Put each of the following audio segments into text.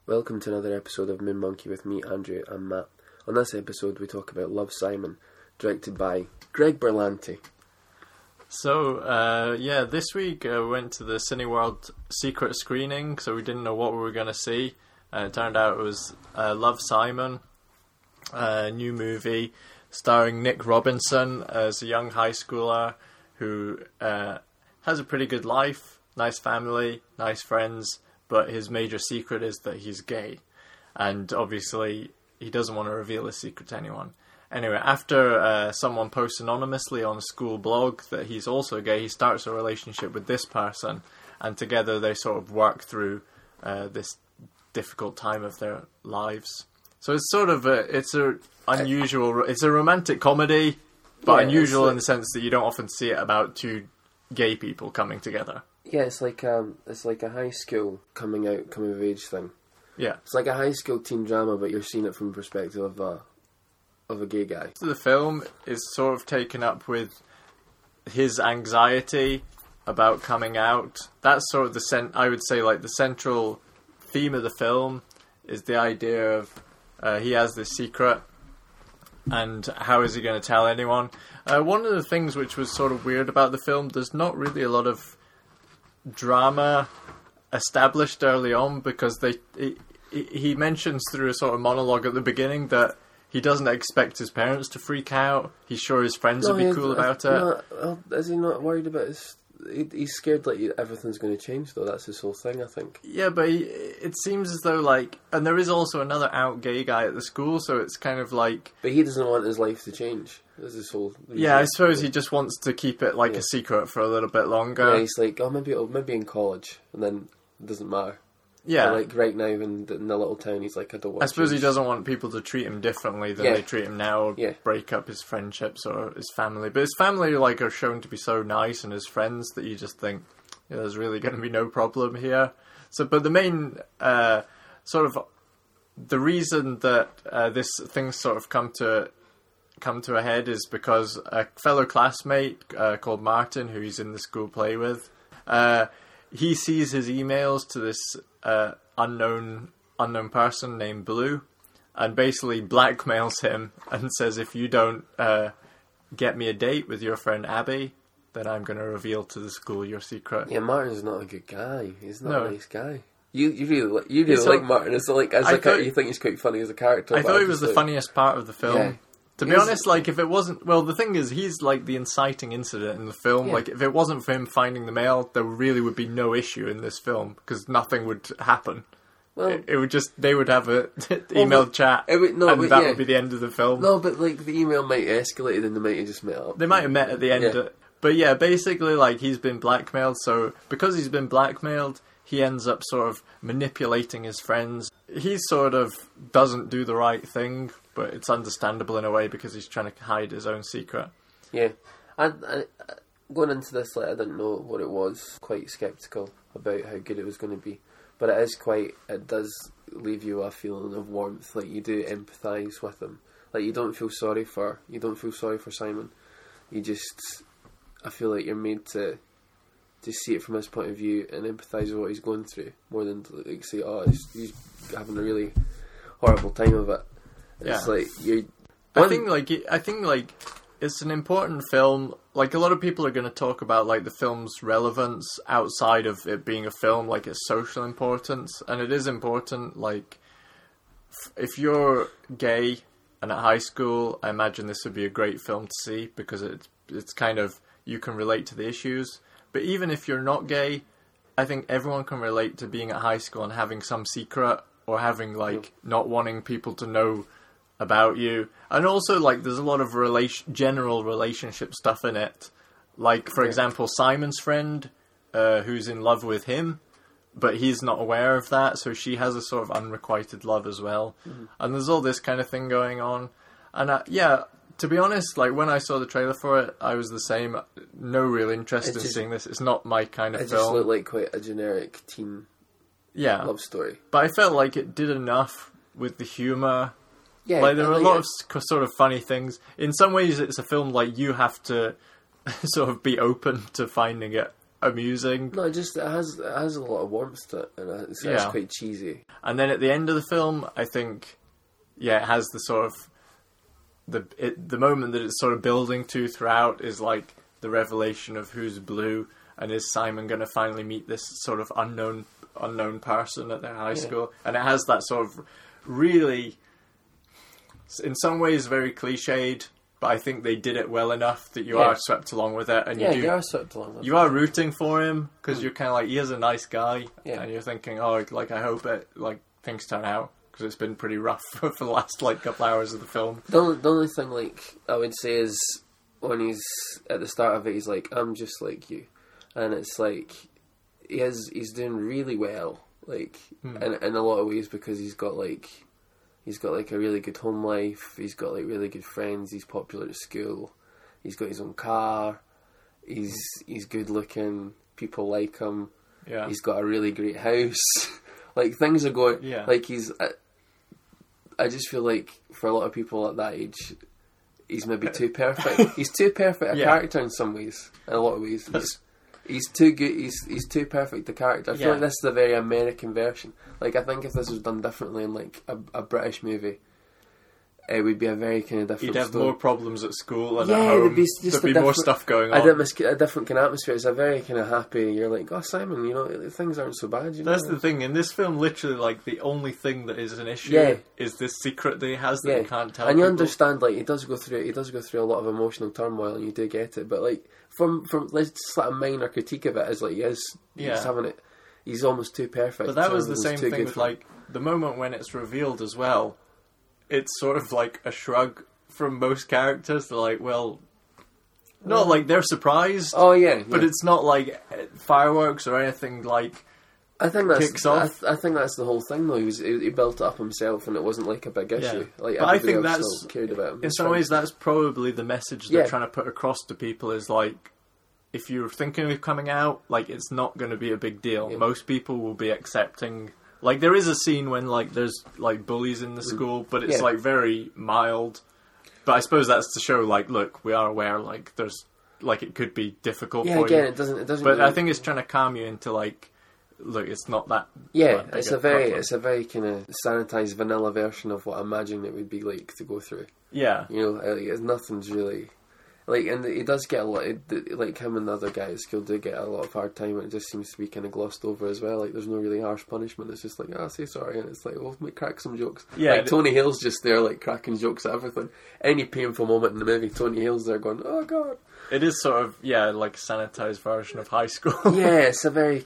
Welcome to another episode of Moon Monkey with me, Andrew, and Matt. On this episode, we talk about Love, Simon, directed by Greg Berlanti. So, this week we went to the Cineworld secret screening, so we didn't know what we were going to see. It turned out it was Love, Simon, a new movie starring Nick Robinson as a young high schooler who has a pretty good life, nice family, nice friends, but his major secret is that he's gay. And obviously, he doesn't want to reveal his secret to anyone. Anyway, after someone posts anonymously on a school blog that he's also gay, he starts a relationship with this person, and together they sort of work through this difficult time of their lives. So it's sort of it's a romantic comedy, but unusual in the sense that you don't often see it about two gay people coming together. Yeah, it's like a high school coming of age thing. Yeah, it's like a high school teen drama, but you're seeing it from the perspective of a gay guy. The film is sort of taken up with his anxiety about coming out. That's sort of I would say, like, the central theme of the film is the idea of he has this secret, and how is he going to tell anyone? One of the things which was sort of weird about the film, there's not really a lot of drama established early on, because he mentions through a sort of monologue at the beginning that he doesn't expect his parents to freak out. He's sure his friends will be cool about it. Is he not worried about his... He's scared like everything's going to change, though. That's his whole thing, I think. Yeah, but it seems as though, like... And there is also another out gay guy at the school, so it's kind of like... But he doesn't want his life to change. That's his whole... Yeah, I suppose he just wants to keep it like a secret for a little bit longer. Yeah, he's like, maybe in college, and then it doesn't matter. Yeah. But like right now in the little town, he's like, I don't want I suppose he doesn't want people to treat him differently than they treat him now, or break up his friendships or his family. But his family are shown to be so nice, and his friends, that you just think, there's really going to be no problem here. So, but the main the reason that this thing sort of come to a head is because a fellow classmate called Martin, who he's in the school play with, he sees his emails to this unknown person named Blue, and basically blackmails him and says, if you don't get me a date with your friend Abby, then I'm going to reveal to the school your secret. Yeah, Martin's not a good guy. He's not a nice guy. You really like Martin. It's like you think he's quite funny as a character. I thought he was the funniest part of the film. Yeah. To be honest, like, if it wasn't... Well, the thing is, he's, like, the inciting incident in the film. Yeah. Like, if it wasn't for him finding the mail, there really would be no issue in this film, because nothing would happen. Well... It would just... They would have a email chat, that would be the end of the film. No, but, like, the email might have escalated and they might have just met up. They might have met at the end. But, yeah, basically, like, he's been blackmailed, so because he's been blackmailed, he ends up sort of manipulating his friends. He sort of doesn't do the right thing, but it's understandable in a way because he's trying to hide his own secret. Yeah. I going into this, like, I didn't know what it was. Quite sceptical about how good it was going to be. But it does leave you a feeling of warmth. Like, you do empathise with him. Like, you don't feel sorry for Simon. I feel like you're made to see it from his point of view and empathise with what he's going through, more than to, like, say, he's having a really horrible time of it. It's like I think it's an important film. Like, a lot of people are going to talk about, like, the film's relevance outside of it being a film, like its social importance, and it is important. Like, if you're gay and at high school, I imagine this would be a great film to see, because it's kind of, you can relate to the issues. But even if you're not gay, I think everyone can relate to being at high school and having some secret, or having, like, not wanting people to know about you. And also, like, there's a lot of general relationship stuff in it. Like, for example, Simon's friend, who's in love with him, but he's not aware of that, so she has a sort of unrequited love as well. Mm-hmm. And there's all this kind of thing going on. And, to be honest, like, when I saw the trailer for it, I was the same. No real interest in seeing this. It's not my kind of film. It just looked like quite a generic teen love story. But I felt like it did enough with the humour. Yeah, like, there were a lot of sort of funny things. In some ways, it's a film, like, you have to sort of be open to finding it amusing. No, it has a lot of warmth to it, and it's quite cheesy. And then at the end of the film, I think, it has the sort of the moment that it's sort of building to throughout is like the revelation of who's Blue, and is Simon going to finally meet this sort of unknown person at their high school, and it has that sort of really, in some ways, very cliched. But I think they did it well enough that you are swept along with it, and you are swept along with it. You are rooting for him because you're kind of like, he is a nice guy, and you're thinking, oh, like I hope it things turn out, because it's been pretty rough for the last couple hours of the film. The only thing I would say is when he's at the start of it, he's like, I'm just like you, and it's like he's doing really well, in a lot of ways, because he's got a really good home life, he's got really good friends, he's popular at school, he's got his own car, he's good looking, people like him, he's got a really great house, things are going, he's, I just feel like for a lot of people at that age, he's maybe too perfect. He's too perfect a character in some ways, in a lot of ways. He's too good. He's too perfect a character. I feel like this is a very American version. I think if this was done differently in a British movie, it would be a very kind of different. You'd have story. More problems at school and at home. There'd be more stuff going on. A different kind of atmosphere. It's a very kind of happy. You're like, oh, Simon, things aren't so bad. That's the thing in this film. Literally, the only thing that is an issue is this secret that he has that he can't tell. And you people. Understand, he does go through a lot of emotional turmoil, and you do get it. But from let's just a minor critique of it is he's having it. He's almost too perfect. But that was the same thing with the moment when it's revealed as well. It's sort of like a shrug from most characters. They're like, well, not they're surprised. Oh yeah, but it's not like fireworks or anything I think that's kicks off. I think that's the whole thing though. He built it up himself, and it wasn't a big issue. But I think that's cared about him. In some ways, that's probably the message they're trying to put across to people is if you're thinking of coming out, it's not going to be a big deal. Yeah. Most people will be accepting. There is a scene when there's bullies in the school, but it's very mild. But I suppose that's to show look, we are aware there's it could be difficult. For you. It doesn't. But really, I think it's trying to calm you into look, it's not that. Yeah, it's a very kind of sanitized vanilla version of what I imagine it would be like to go through. Yeah, nothing's really. And he does get a lot. Him and the other guy at school do get a lot of hard time, and it just seems to be kind of glossed over as well. There's no really harsh punishment. It's just say sorry, and it's we'll crack some jokes. Yeah, Tony Hale's just there, cracking jokes at everything. Any painful moment in the movie, Tony Hale's there going, "Oh God." It is sort of a sanitized version of high school. It's a very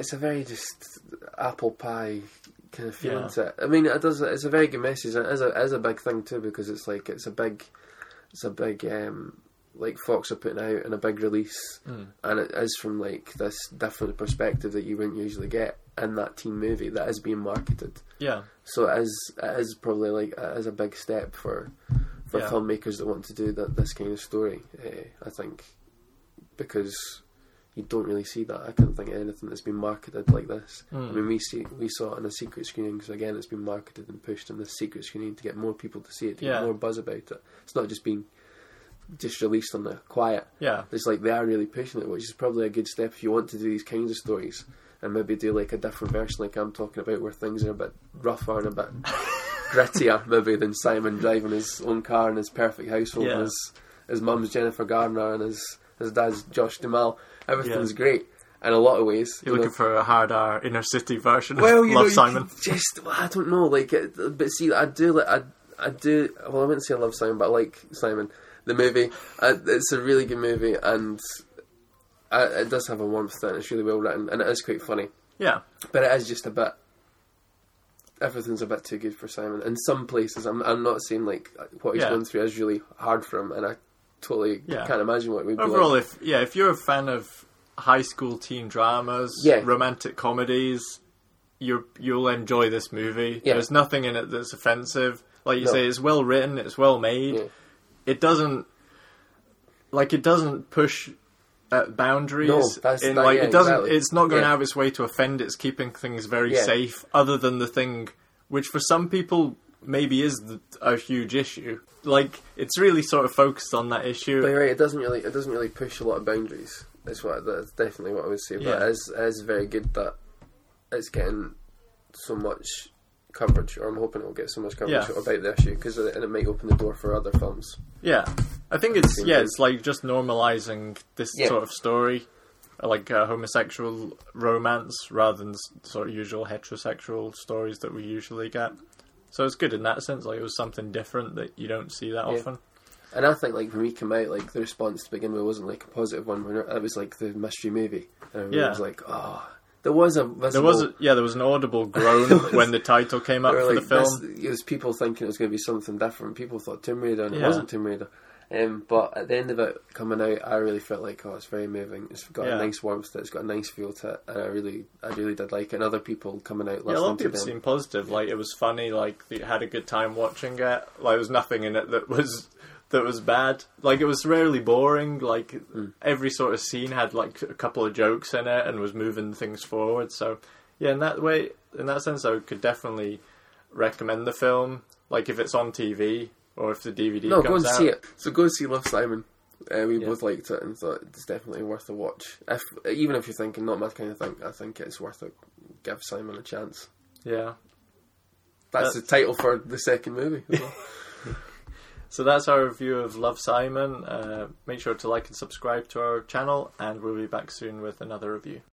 just apple pie kind of feeling to it. I mean, it's a very good message. It is a big thing too, because it's a big Fox are putting out in a big release, and it is from this different perspective that you wouldn't usually get in that teen movie that is being marketed. Yeah. So it is probably it is a big step for filmmakers that want to do this kind of story. I think, because you don't really see that. I can't think of anything that's been marketed like this. I mean, we saw it in a secret screening, so again, it's been marketed and pushed in this secret screening to get more people to see it, to get more buzz about it. It's not just being released on the quiet. Yeah, it's they are really pushing it, which is probably a good step if you want to do these kinds of stories, and maybe do a different version I'm talking about, where things are a bit rougher and a bit grittier maybe than Simon driving his own car in his perfect household, and his mum's Jennifer Garner and his dad's Josh Duhamel. Everything's great in a lot of ways. You're looking for a hard inner city version of Love Simon. I don't know, but see, I do. Well, I wouldn't say I love Simon, but I like Simon. The movie, it's a really good movie, and it does have a warmth to it, and it's really well written, and it is quite funny. Yeah. But it is just a bit... Everything's a bit too good for Simon. In some places, I'm not saying what he's going through is really hard for him, and I totally can't imagine what it would be overall, like. If you're a fan of high school teen dramas, romantic comedies, you'll enjoy this movie. Yeah. There's nothing in it that's offensive. Like you say, it's well written, it's well made. Yeah. It doesn't push boundaries. No, it doesn't. Exactly. It's not going out of its way to offend. It's keeping things very safe. Other than the thing, which for some people maybe is a huge issue. It's really sort of focused on that issue. But you're right. It doesn't really push a lot of boundaries. That's definitely what I would say. Yeah. But it is very good that it's getting so much coverage, or I'm hoping it will get so much coverage about the issue, because it might open the door for other films. Yeah, I think it's like just normalising this sort of story, like homosexual romance, rather than sort of usual heterosexual stories that we usually get. So it's good in that sense. Like, it was something different that you don't see that often. And I think, like, when we came out, like, the response to begin with wasn't like a positive one. It was like the mystery movie, and it was like, oh. There was an audible groan when the title came up for the film. It was people thinking it was going to be something different. People thought Tomb Raider, and it wasn't Tomb Raider. But at the end of it coming out, I really felt like, it's very moving. It's got a nice warmth to it. It's got a nice feel to it, and I really did like it. And other people coming out listening to them. A lot of people seemed positive. Like, it was funny. Like, they had a good time watching it. Like, there was nothing in it that was bad. Like, it was rarely boring. Like, every sort of scene had like a couple of jokes in it and was moving things forward. So in that sense, I could definitely recommend the film. Like, if it's on TV or if the DVD comes out. No, go and see it. So go and see Love, Simon. We both liked it and thought it's definitely worth a watch. Even if you're thinking not my kind of thing, I think it's worth it. Give Simon a chance. Yeah. That's the title for the second movie as well. So that's our review of Love, Simon. Make sure to like and subscribe to our channel, and we'll be back soon with another review.